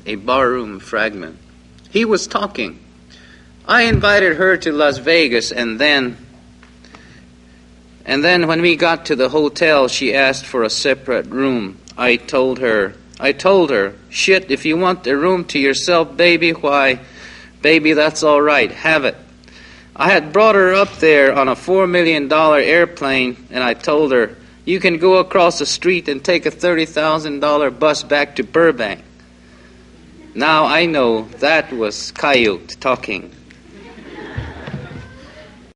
a barroom fragment. He was talking. I invited her to Las Vegas, and then when we got to the hotel, she asked for a separate room. I told her, shit, if you want a room to yourself, baby, why, baby, that's all right, have it. I had brought her up there on a $4 million airplane, and I told her, you can go across the street and take a $30,000 bus back to Burbank. Now I know that was Coyote talking.